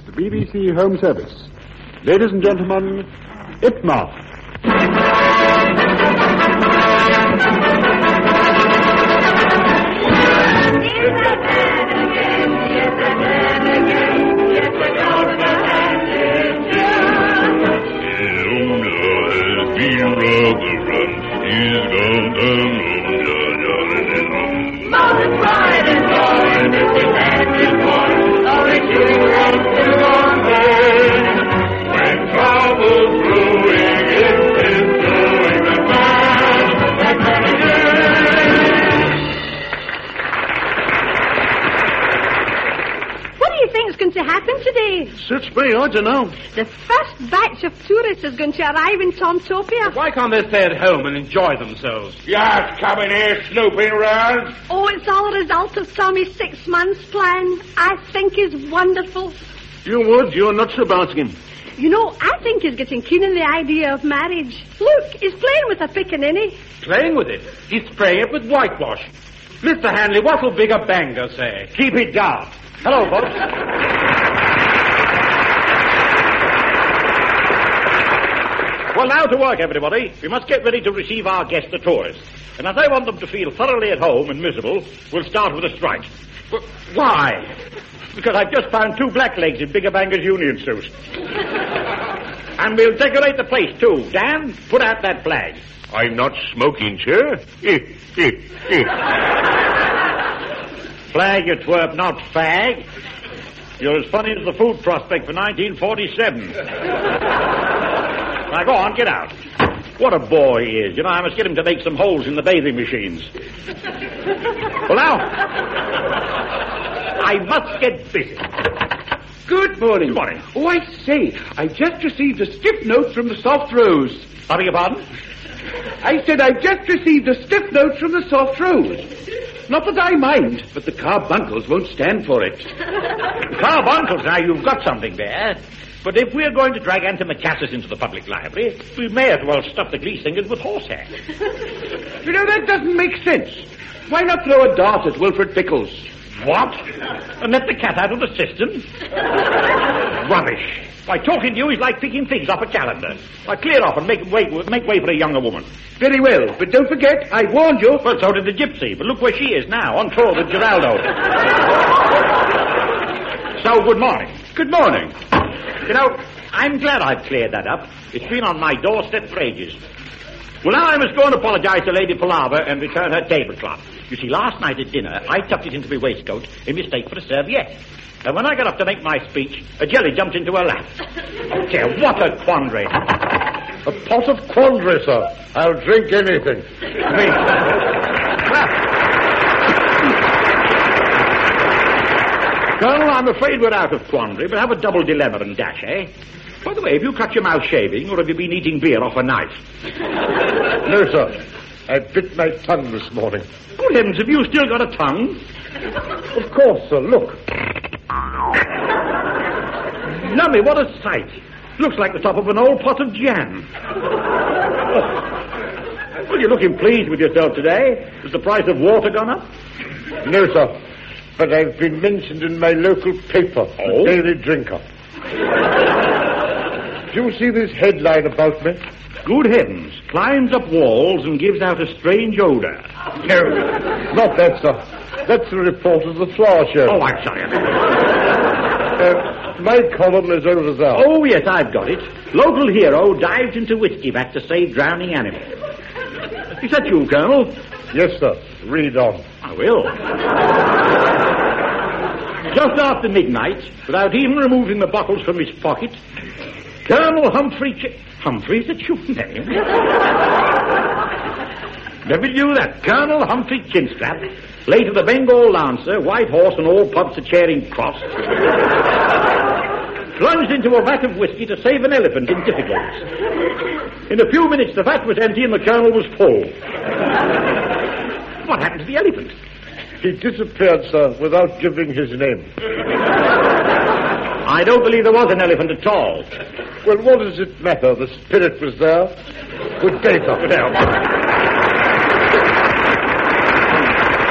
the BBC Home Service. Ladies and gentlemen, Itmar. Suits me, I don't know. The first batch of tourists is going to arrive in Tomtopia. Why can't they stay at home and enjoy themselves? Yes, coming here snooping around. Oh, it's all a result of Tommy's 6 months plan. I think he's wonderful. You would. You're nuts about him. You know, I think he's getting keen on the idea of marriage. Look, he's playing with a pickaninny. Playing with it? He's spraying it with whitewash. Mr. Hanley, what will Bigger Banger say? Keep it down. Hello, folks. Well, now to work, everybody. We must get ready to receive our guests, the tourists. And as I want them to feel thoroughly at home and miserable, we'll start with a strike. But why? Because I've just found 2 blacklegs in Bigger Banger's union suit. And we'll decorate the place, too. Dan, put out that flag. I'm not smoking, sir. Flag, you twerp, not fag. You're as funny as the food prospect for 1947. Now, go on, get out. What a boy he is. You know, I must get him to make some holes in the bathing machines. Well, now, I must get busy. Good morning. Good morning. Oh, I say, I just received a stiff note from the Soft Rose. I beg your pardon? I said I just received a stiff note from the Soft Rose. Not that I mind, but the carbuncles won't stand for it. Carbuncles, now you've got something there. But if we're going to drag antimacassars into the public library, we may as well stuff the greasefingers with horsehair. You know, that doesn't make sense. Why not throw a dart at Wilfred Pickles? What? And let the cat out of the cistern? Rubbish. By talking to you is like picking things off a calendar. Why, clear off and make way for a younger woman. Very well, but don't forget, I warned you. Well, so did the gypsy, but look where she is now, on tour with Geraldo. So, good morning. Good morning. You know, I'm glad I've cleared that up. It's been on my doorstep for ages. Well, now I must go and apologize to Lady Palaver and return her tablecloth. You see, last night at dinner, I tucked it into my waistcoat in mistake for a serviette. And when I got up to make my speech, a jelly jumped into her lap. Oh, dear, what a quandary. A pot of quandary, sir. I'll drink anything. Colonel, I'm afraid we're out of quandary, but have a double dilemma and dash, eh? By the way, have you cut your mouth shaving, or have you been eating beer off a knife? No, sir. I bit my tongue this morning. Good heavens, have you still got a tongue? Of course, sir. Look. Lummy, what a sight. Looks like the top of an old pot of jam. Well, you're looking pleased with yourself today. Has the price of water gone up? No, sir. But I've been mentioned in my local paper, Oh? the Daily Drinker. Do you see this headline about me? Good heavens. Climbs up walls and gives out a strange odor. No, not that, sir. That's the report of the flower show. Oh, I'm sorry. My column is over there. Oh, yes, I've got it. Local hero dives into whiskey vat to save drowning animal. Is that you, Colonel? Yes, sir. Read on. I will. Just after midnight, without even removing the bottles from his pocket, Colonel Humphrey... Humphrey, is that your name? Never knew that. Colonel Humphrey Chinstrap, late of the Bengal Lancer, White Horse and all pubs at Charing Cross, plunged into a vat of whiskey to save an elephant in difficulties. In a few minutes, the vat was empty and the Colonel was full. What happened to the elephant? He disappeared, sir, without giving his name. I don't believe there was an elephant at all. Well, what does it matter? The spirit was there. Good day, sir. Good day.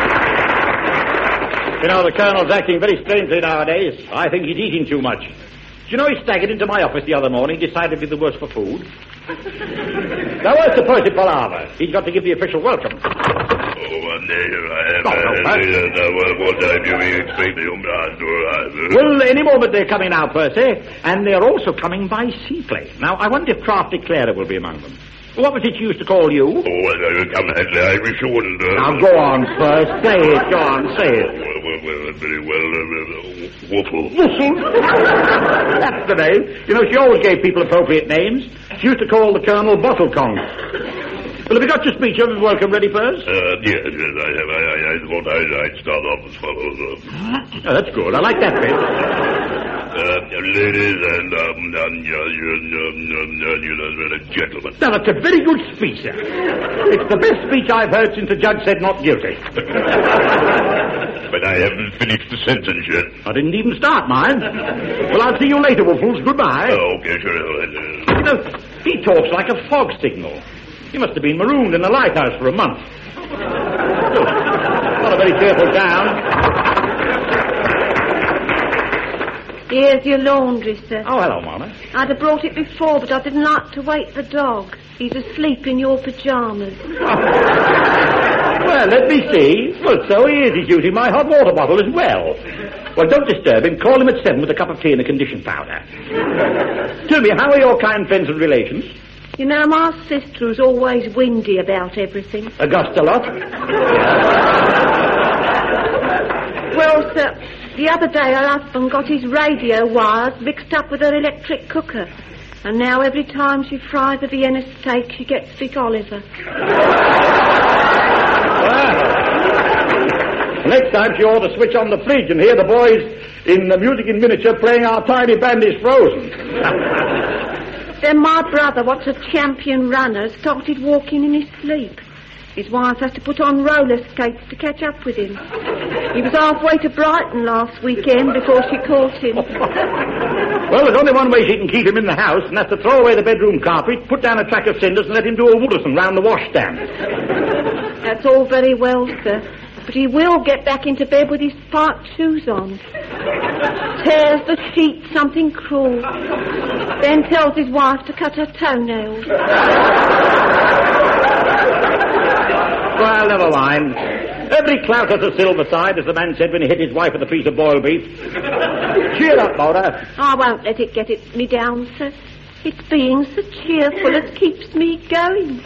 You know, the Colonel's acting very strangely nowadays. I think he's eating too much. Do you know he staggered into my office the other morning, decided to be the worse for food? Now, where's the Percy Palaver? He's got to give the official welcome. Oh, and here I am. What time do you expect the Well, any moment they're coming now, Percy. And they're also coming by seaplane. Now, I wonder if Crafty Clara will be among them. What was it you used to call you? Oh, well, come, Hadley, I wish you wouldn't. Now, go on first. Say it. Go on, say it. Well, very well. Waffle. Whistle. That's the name. You know, she always gave people appropriate names. She used to call the Colonel Bottlecong. Well, have you got your speech of welcome ready, Purse? Yes, I have. I thought I'd start off as follows. Oh, that's good. I like that bit. Ladies and gentlemen. Now, that's a very good speech, sir. It's the best speech I've heard since the judge said not guilty. But I haven't finished the sentence yet. I didn't even start mine. Well, I'll see you later, Waffles. Goodbye. Oh, okay, sure. You know, he talks like a fog signal. He must have been marooned in the lighthouse for a month. Not a very cheerful town. Here's your laundry, sir. Oh, hello, Mama. I'd have brought it before, but I didn't like to wake the dog. He's asleep in your pyjamas. Well, let me see. Well, so he is. He's using my hot water bottle as well. Well, don't disturb him. Call him at 7 with a cup of tea and a condition powder. Tell me, how are your kind friends and relations? You know, my sister was always windy about everything. Augusta lot? Well, sir, the other day her husband got his radio wires mixed up with her electric cooker. And now every time she fries a Vienna steak, she gets Vic Oliver. Well, next time she ought to switch on the fridge and hear the boys in the music in miniature playing Our Tiny Band is Frozen. Then my brother, what's a champion runner, started walking in his sleep. His wife has to put on roller skates to catch up with him. He was halfway to Brighton last weekend before she caught him. Well, there's only one way she can keep him in the house, and that's to throw away the bedroom carpet, put down a track of cinders, and let him do a Wooderson round the washstand. That's all very well, sir. But he will get back into bed with his spiked shoes on. Tears the sheet something cruel. Then tells his wife to cut her toenails. Well, never mind. Every clout has a silver side, as the man said when he hit his wife with a piece of boiled beef. Cheer up, Mona. I won't let it get me down, sir. It's being so cheerful that keeps me going.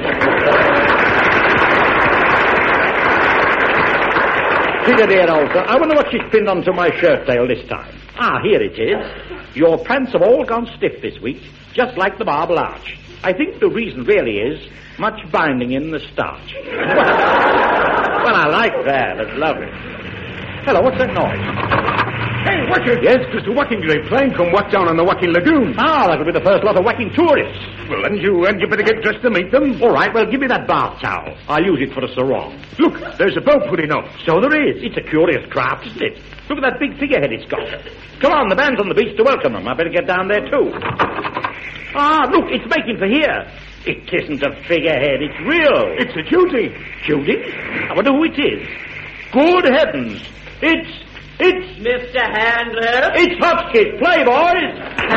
Tigger, dear old sir, I wonder what she's pinned onto my shirt tail this time. Ah, here it is. Your pants have all gone stiff this week, just like the Marble Arch. I think the reason really is much binding in the starch. Well, I like that. That's lovely. Hello, what's that noise? Hey, Wacker. Yes, it's the whacking plane come whack down on the whacking lagoon. Ah, that'll be the first lot of whacking tourists. Well, and you better get dressed to meet them. All right, well, give me that bath towel. I'll use it for a sarong. Look, there's a boat putting up. So there is. It's a curious craft, isn't it? Look at that big figurehead it's got. Come on, the band's on the beach to welcome them. I better get down there, too. Ah, look, it's making for here. It isn't a figurehead, it's real. It's a Judy. Judy? I wonder who it is. Good heavens. It's Mr. Handler. It's Hotchkiss. Play, boys.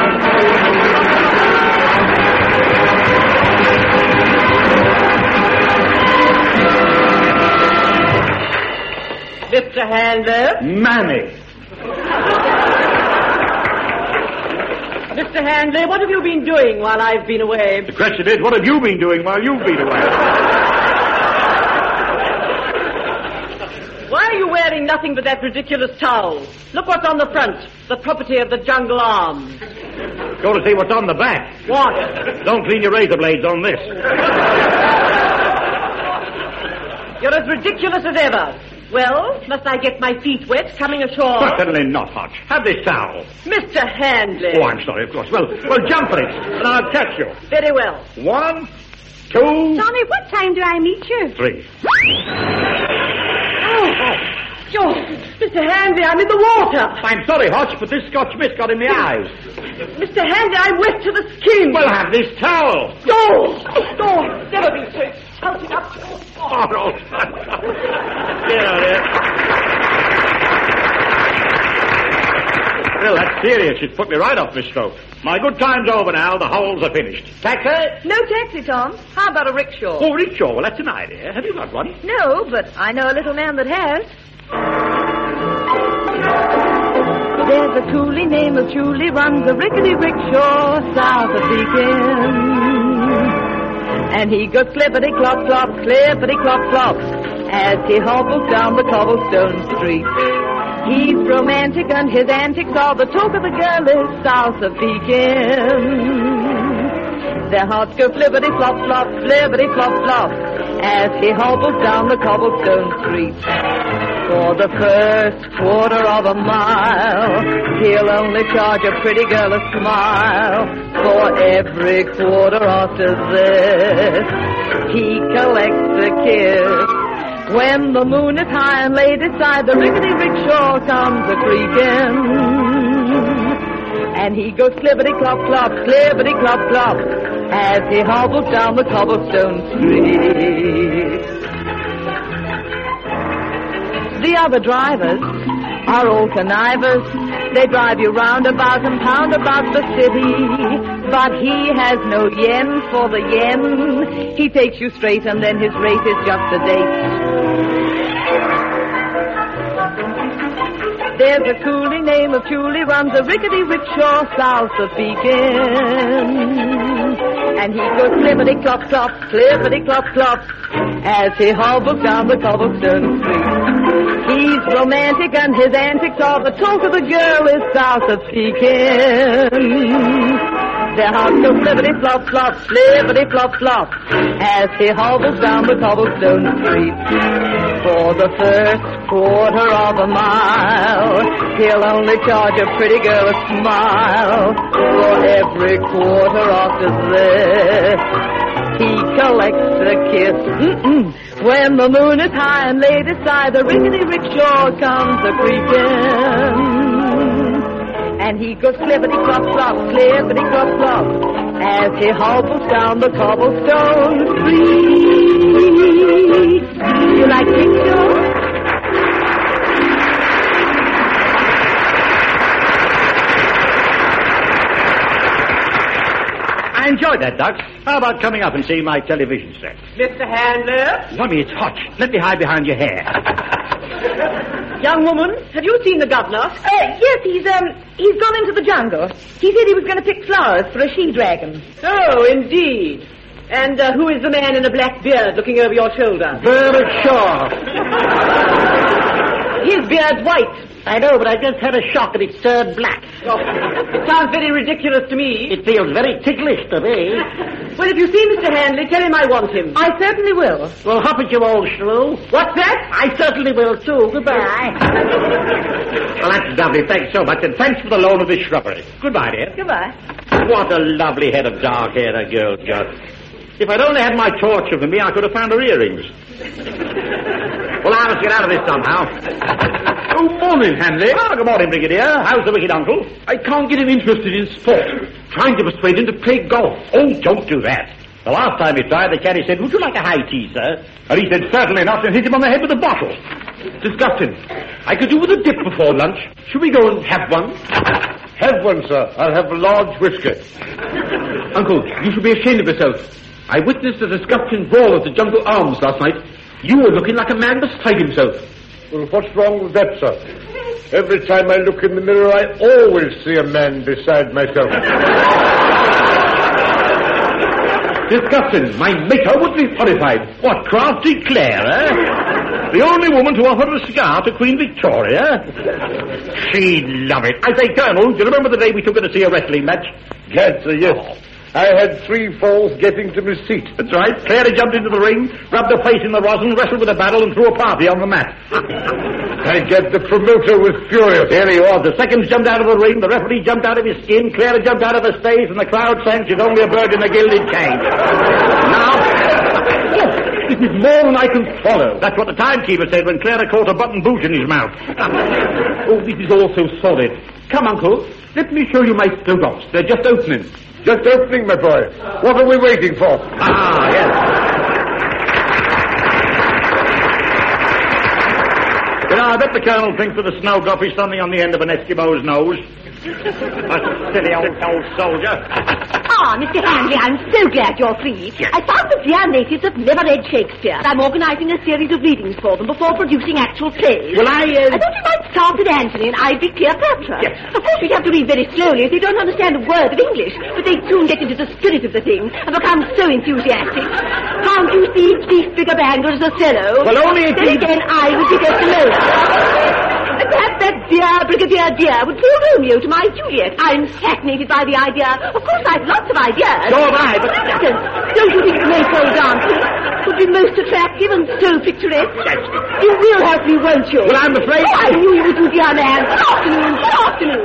Mr. Handler. Manny. Mr. Handler, what have you been doing while I've been away? The question is, what have you been doing while you've been away? Why are you wearing nothing but that ridiculous towel? Look what's on the front. The property of the Jungle Arms. Go to see what's on the back. What? Don't clean your razor blades on this. You're as ridiculous as ever. Well, must I get my feet wet coming ashore? Certainly not, Hodge. Have this towel. Mr. Handley. Oh, I'm sorry, of course. Well, jump for it, and I'll catch you. Very well. 1, 2... Johnny, what time do I meet you? 3. George, Mr. Handley, I'm in the water. I'm sorry, Hodge, but this Scotch mist got in my eyes. Mr. Handley, I'm wet to the skin. Well, have this towel. George! Never been so excited up. Oh, no. Get out here. Well, that's serious. It's put me right off my stroke. My good time's over now. The holes are finished. Taxi? No taxi, Tom. How about a rickshaw? Oh, rickshaw. Well, that's an idea. Have you got one? No, but I know a little man that has. There's a coolie named Julie, runs a rickety rickshaw south of Beacon. And he goes clippity-clop-clop, clippity-clop-clop, as he hobbles down the cobblestone street. He's romantic and his antics are the talk of the girl is south of Beacon. Their hearts go flippity-flop-flop, flippity-flop-flop, as he hobbles down the cobblestone street. For the first quarter of a mile, he'll only charge a pretty girl a smile. For every quarter after this, he collects a kiss. When the moon is high and laid aside, the rickety rickshaw comes a-creaking. And he goes clippity-clop-clop, clippity-clop-clop, as he hobbles down the cobblestone street. The other drivers are all connivers. They drive you round about and pound about the city. But he has no yen for the yen. He takes you straight and then his rate is just a date. There's a coolie named Julie, runs a rickety rickshaw south of Beacon. And he goes clippity-clop-clop, clippity-clop-clop, as he hobbles down the cobblestone street. He's romantic and his antics are the talk of the girl is south of Beacon. Their hearts go flippity-flop-flop, flippity-flop-flop, as he hobbles down the cobblestone street. For the first quarter of a mile, he'll only charge a pretty girl a smile. For every quarter after this, he collects a kiss. When the moon is high and laid aside, the rickety rickshaw comes a-creaking. And he goes clippity-clop-clop, clippity-clop-clop, as he hobbles down the cobblestone street. Do you like rickshaws? I enjoyed that, Doc. How about coming up and seeing my television set? Mr. Handler? Lummy, it's hot. Let me hide behind your hair. Young woman, have you seen the governor? Yes, he's gone into the jungle. He said he was going to pick flowers for a she-dragon. Oh, indeed. And who is the man in a black beard looking over your shoulder? Bernard Shaw. His beard's white. I know, but I just had a shock and it's turned black. Oh, it sounds very ridiculous to me. It feels very ticklish to me. Well, if you see Mr. Handley, tell him I want him. I certainly will. Well, hop it, you old shrew. What's that? I certainly will, too. Goodbye. Well, that's lovely. Thanks so much, and thanks for the loan of this shrubbery. Goodbye, dear. Goodbye. What a lovely head of dark hair that girl's got. If I'd only had my torch with me, I could have found her earrings. Well, I must get out of this somehow. Oh, morning, Hanley. Oh, good morning, Brigadier. How's the wicked uncle? I can't get him interested in sport. Trying to persuade him to play golf. Oh, don't do that. The last time he tried, the caddy said, would you like a high tea, sir? And he said, certainly not, and hit him on the head with a bottle. Disgusting. I could do with a dip before lunch. Should we go and have one? Have one, sir. I'll have a large whiskey. Uncle, you should be ashamed of yourself. I witnessed a disgusting brawl at the Jungle Arms last night. You were looking like a man beside himself. Well, what's wrong with that, sir? Every time I look in the mirror, I always see a man beside myself. Disgusting. My mater would be horrified. What, crafty Claire, eh? The only woman to offer a cigar to Queen Victoria? She'd love it. I say, Colonel, do you remember the day we took her to see a wrestling match? Yes, sir, yes. I had 3 falls getting to my seat. That's right. Claire jumped into the ring, rubbed her face in the rosin, wrestled with a barrel, and threw a party on the mat. I get the promoter was furious. There he was. The seconds jumped out of the ring, the referee jumped out of his skin, Claire jumped out of the stage, and the crowd sang she's only a bird in a gilded cage. Now... This is more than I can swallow. That's what the timekeeper said when Clara caught a button boot in his mouth. Oh, this is all so solid. Come, Uncle, let me show you my snowdrops. They're just opening. Just opening, my boy. What are we waiting for? Ah, yes. You know, I bet the Colonel thinks that the snowdrop is something on the end of an Eskimo's nose. Silly old soldier. Ah, Mr. Hanley, I'm so glad you're free. I found the dear natives have never read Shakespeare. I'm organising a series of readings for them before producing actual plays. Well, I thought you might start with Antony and I'd be Cleopatra. Yes. Of course, we'd have to read very slowly if they don't understand a word of English, but they'd soon get into the spirit of the thing and become so enthusiastic. Can't you see Chief Bigger Bangle as a fellow? Well, only if Then again, I would be Desdemona. And perhaps that dear Brigadier Dear would play Romeo to my Juliet. I'm fascinated by the idea. Of course, I've lots of ideas. So have I, but... Don't you think the Maypole dancing would be most attractive and so picturesque? You will help me, won't you? Well, I'm afraid... Oh, I knew you would do, dear man. Good afternoon. Good afternoon.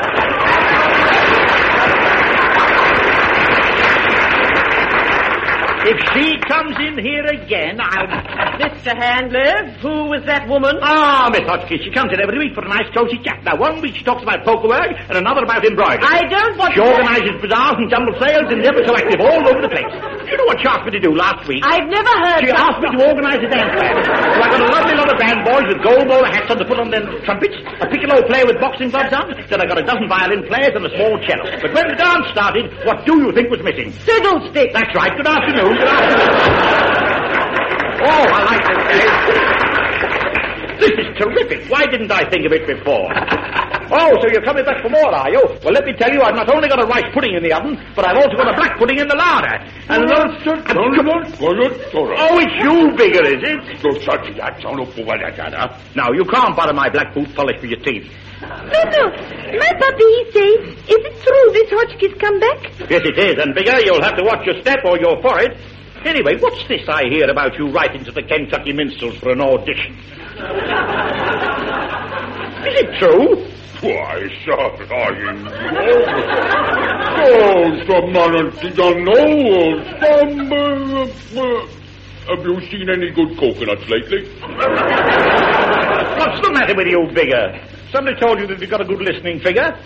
If she comes in here again, I'll... Mr. Handler, who was that woman? Ah, Miss Hotchkiss, she comes in every week for a nice cosy chat. Now, one week she talks about poker work, and another about embroidery. I don't want She organises bazaars and jumble sales and never so active all over the place. You know what she asked me to do last week? I've never heard She asked me to organise a dance band. So I got a lovely lot of band boys with gold bowler hats on to put on their trumpets, a piccolo player with boxing gloves on, then I got a dozen violin players and a small cello. But when the dance started, what do you think was missing? Fiddlestick. That's right. Good afternoon. Good afternoon. Oh, I like this game. This is terrific. Why didn't I think of it before? Oh, so you're coming back for more, are you? Well, let me tell you, I've not only got a rice pudding in the oven, but I've also got a black pudding in the larder. And another... Oh, it's you, Bigger, is it? Now, you can't borrow my black boot polish for your teeth. No. My puppy, he says, is it true this Hotchkiss come back? Yes, it is. And, Bigger, you'll have to watch your step or you're for it. Anyway, what's this I hear about you writing to the Kentucky Minstrels for an audition? Is it true? Why, sir, have you seen any good coconuts lately? What's the matter with you, Bigger? Somebody told you that you've got a good listening figure?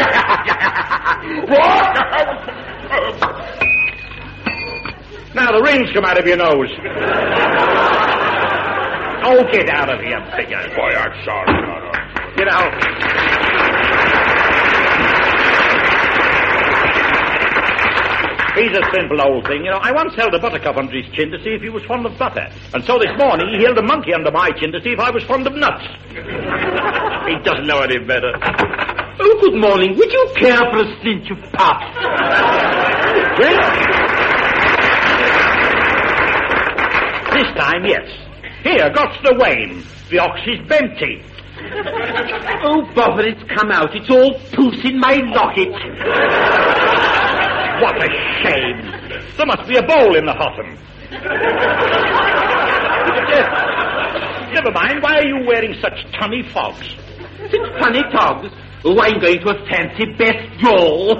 Now the rings come out of your nose. Oh, get out of here, Bigger. Why, I'm sorry, Get out. He's a simple old thing. You know, I once held a buttercup under his chin to see if he was fond of butter. And so this morning he held a monkey under my chin to see if I was fond of nuts. He doesn't know any better. Oh, good morning. Would you care for a cinch of puff? Well, this time, yes. Here, got's the wane. The ox is empty. Oh, bother, it's come out. It's all puss in my locket. What a shame. There must be a bowl in the hotham. Never mind, why are you wearing such tunny fogs? Such funny togs. Oh, I'm going to a fancy best ball.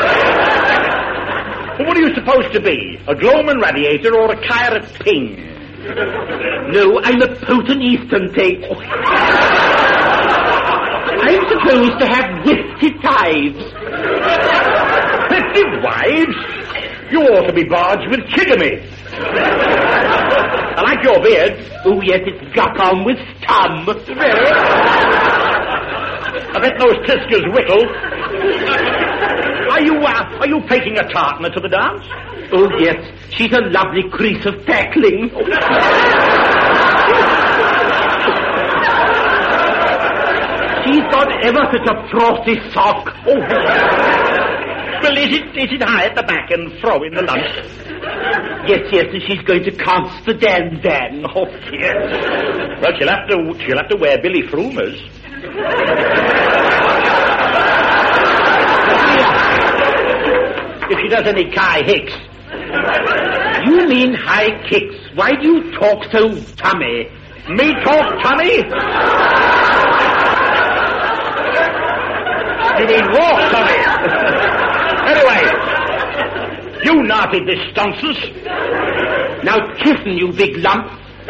What are you supposed to be? A Gloman radiator or a Kyrat ping? No, I'm a potent Eastern Tate. I'm supposed to have 50 wives. 50 wives? You ought to be barged with Chigamy. I like your beard. Oh, yes, it's got on with stum. Really? I bet those Tiskers whittle. Are you taking a partner to the dance? Oh, yes, she's a lovely crease of tackling. She's got ever such a frothy sock. Oh. Well, is it high at the back and throw in the lunch? Yes, and she's going to const the Dan. Oh, yes. Well, she'll have to wear Billy Frumer's. If she does any Kai Hicks. You mean high kicks. Why do you talk so tummy? Me talk tummy? You mean raw tummy? Anyway, you knotted this stunces. Now kissen, you big lump.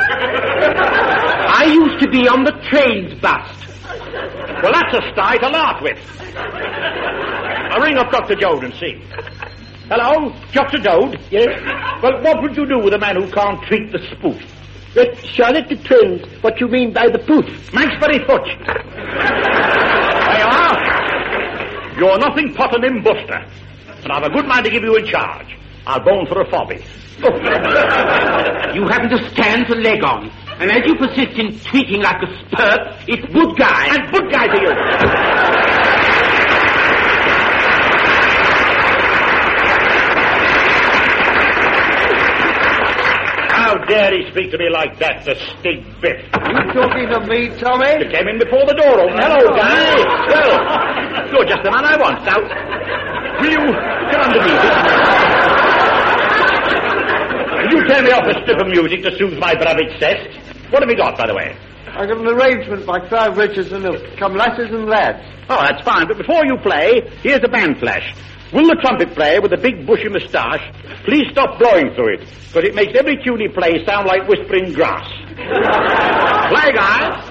I used to be on the trains bust. Well, that's a style to laugh with. I'll ring up Dr. Jode and see. Hello, Dr. Jode? Yes? Well, what would you do with a man who can't treat the spoof? It Charlotte depends what you mean by the poof. Manxbury foot. There you are. You're nothing but an imbuster. And I've a good mind to give you in charge. I'll bone for a fobby. You haven't a stand to leg on. And as you persist in tweaking like a spurt, it's good guy. And good guy to you. How dare he speak to me like that, the stink bit? You talking to me, Tommy? You came in before the door opened. Hello, guy. Well, you're just the man I want. Now, will you come underneath it? You turn me off a strip of music to soothe my brabbit cest. What have you got, by the way? I got an arrangement by Clive Richardson of Come Lasses and Lads. Oh, that's fine, but before you play, here's a band flash. Will the trumpet player with the big bushy moustache please stop blowing through it, because it makes every tune he plays sound like whispering grass. Play, guys.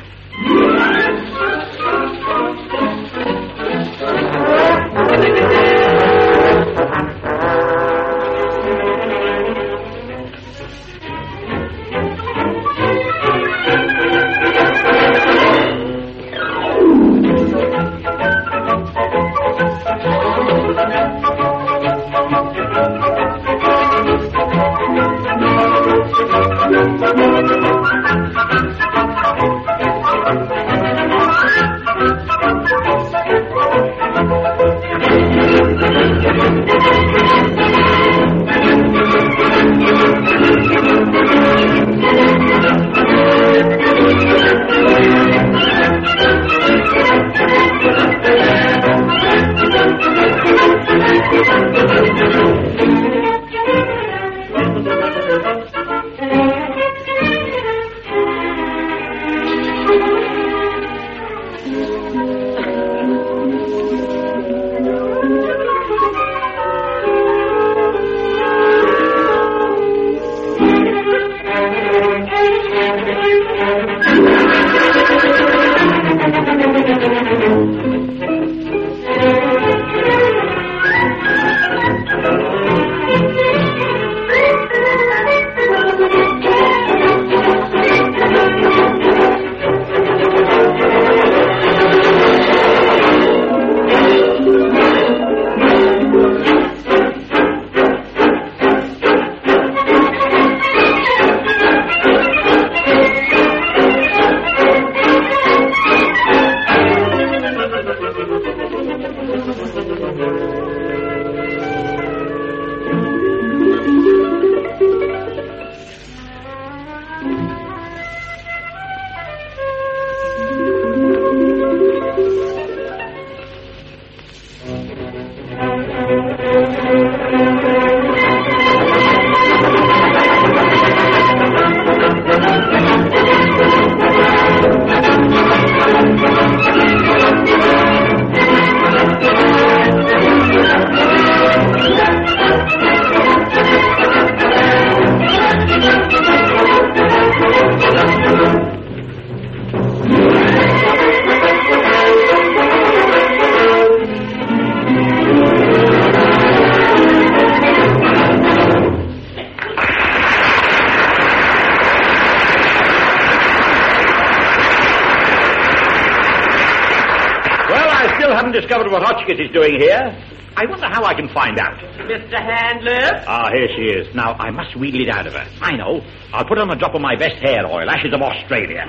Discovered what Hotchkiss is doing here. I wonder how I can find out. Mr. Handler? Ah, here she is. Now, I must wheedle it out of her. I know. I'll put on a drop of my best hair oil, Ashes of Australia.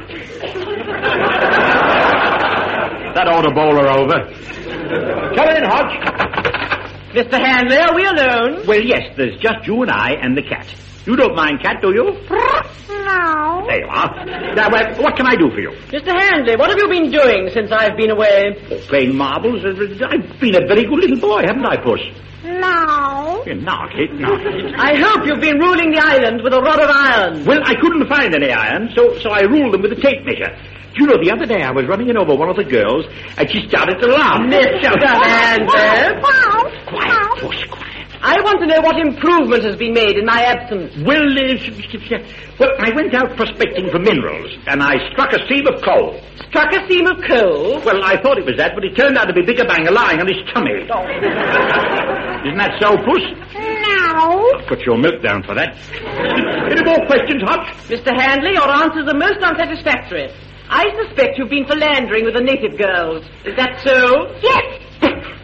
That ought to bowl her over. Come in, Hodge. Mr. Handler, are we alone? Well, yes, there's just you and I and the cat. You don't mind cat, do you? No. There you are. Now, what can I do for you? Mr. Handley, what have you been doing since I've been away? Oh, playing marbles. I've been a very good little boy, haven't I, Puss? No. You knock it, knock it. I hope you've been ruling the island with a rod of iron. Well, I couldn't find any iron, so I ruled them with a tape measure. Do you know, the other day I was running over one of the girls, and she started to laugh. Mr. Handler. Quiet, Puss, quiet. I want to know what improvement has been made in my absence. Well, I went out prospecting for minerals, and I struck a seam of coal. Struck a seam of coal? Well, I thought it was that, but it turned out to be Bigger Banger lying on his tummy. Oh. Isn't that so, Puss? No. I'll put your milk down for that. Any more questions, Hutch? Mr. Handley, your answers are most unsatisfactory. I suspect you've been philandering with the native girls. Is that so? Yes.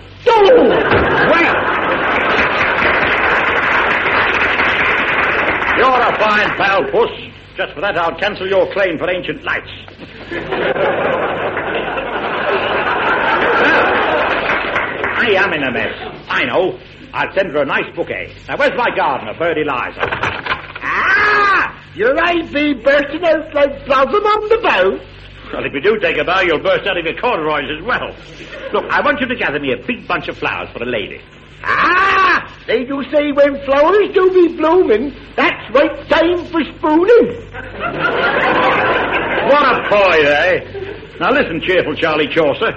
mind, pal, Puss. Just for that, I'll cancel your claim for ancient lights. I am in a mess. I know. I'll send her a nice bouquet. Now, where's my gardener, Bird Eliza? Ah! Your eyes be bursting out like blossom on the bough. Well, if you do take a bow, you'll burst out of your corduroys as well. Look, I want you to gather me a big bunch of flowers for a lady. Ah! They do say when flowers do be blooming, that's right time for spooning. What a boy, eh? Now listen, cheerful Charlie Chaucer.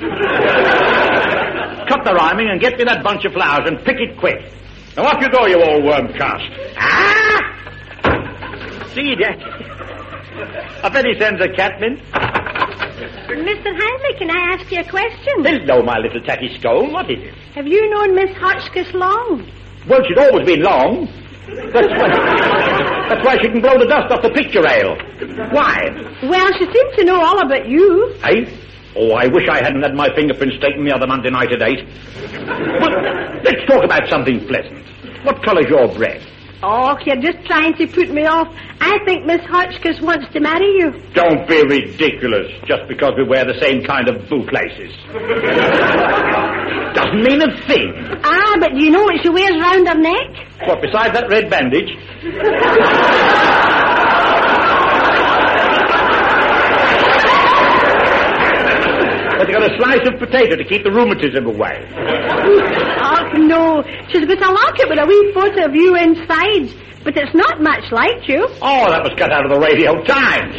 Cut the rhyming and get me that bunch of flowers and pick it quick. Now off you go, you old worm cast. Ah! See, Jack. I bet he sends a catmin. Mr. Handley, can I ask you a question? Hello, my little tatty scone. What is it? Have you known Miss Hotchkiss long? Well, she's always been long. That's why she can blow the dust off the picture rail. Why? Well, she seems to know all about you. Eh? Oh, I wish I hadn't had my fingerprints taken the other Monday night at 8. Well, let's talk about something pleasant. What colour's your bread? Oh, you're just trying to put me off. I think Miss Hotchkiss wants to marry you. Don't be ridiculous, just because we wear the same kind of bootlaces. Doesn't mean a thing. Ah, but you know what she wears round her neck? What, besides that red bandage? But you got a slice of potato to keep the rheumatism away. Oh, no. She's got a locket with a wee photo of you inside. But it's not much like you. Oh, that was cut out of the Radio Times.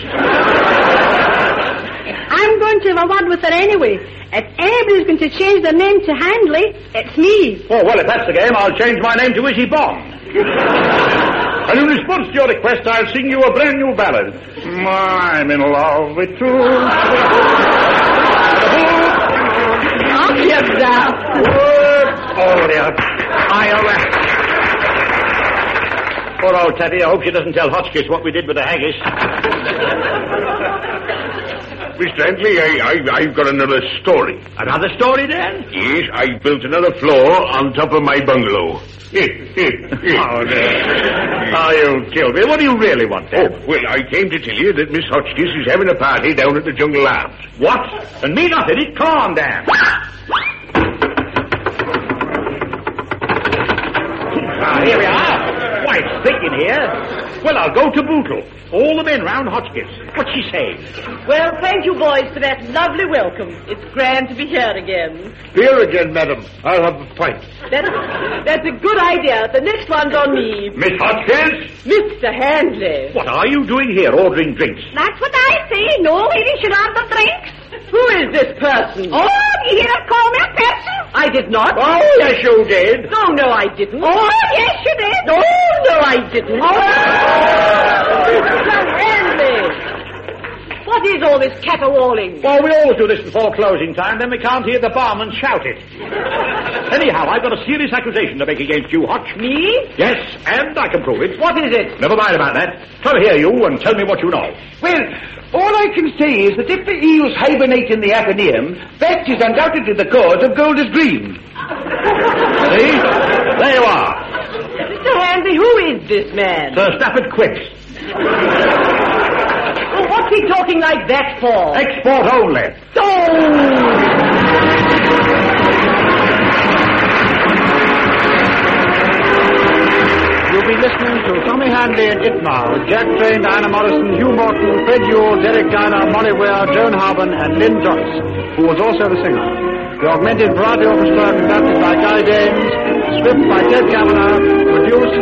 I'm going to have a word with her anyway. If anybody's going to change their name to Handley, it's me. Oh, well, if that's the game, I'll change my name to Izzy Bond. And in response to your request, I'll sing you a brand new ballad. I'm in love with you. Oh, you're daft. Oh, dear. Poor old Tatty, I hope she doesn't tell Hotchkiss what we did with the haggis. Mr. Handley, I've got another story. Another story, Dan? Yes, I built another floor on top of my bungalow. Oh, no. Oh, you killed me. What do you really want, Dan? Oh, well, I came to tell you that Miss Hotchkiss is having a party down at the Jungle Arms. What? And me not in it? Come on, Dan. Here we are. Why, it's thick in here. Well, I'll go to Bootle. All the men round Hotchkiss. What's she saying? Well, thank you, boys, for that lovely welcome. It's grand to be here again. Here again, madam. I'll have a pint. That's a good idea. The next one's on me. Miss Hotchkiss? Mr. Handley. What are you doing here, ordering drinks? That's what I say. No lady should order drinks. Who is this person? Oh, you hear her call me a person? I did not. Oh, yes, you did. No, I didn't. Oh, yes, you did. No, I didn't. Oh. Mr. Handley. What is all this caterwauling? Well, we always do this before closing time, then we can't hear the barman shout it. Anyhow, I've got a serious accusation to make against you, Hotch. Me? Yes, and I can prove it. What is it? Never mind about that. Come here, you, and tell me what you know. Well, all I can say is that if the eels hibernate in the Athenaeum, that is undoubtedly the cause of Golders Green. See? There you are. Mr. Handley, who is this man? Sir Stafford Quicks. Well, what's he talking like that for? Export only. You'll be listening to Tommy Handley and Itmar with Jack Train, Diana Morrison, Hugh Morton, Fred Ewell, Derek Diner, Molly Ware, Joan Harben, and Lynn Joyce, who was also the singer. The Augmented Variety Orchestra conducted by Guy Dames, script by Ted Kavanagh, produced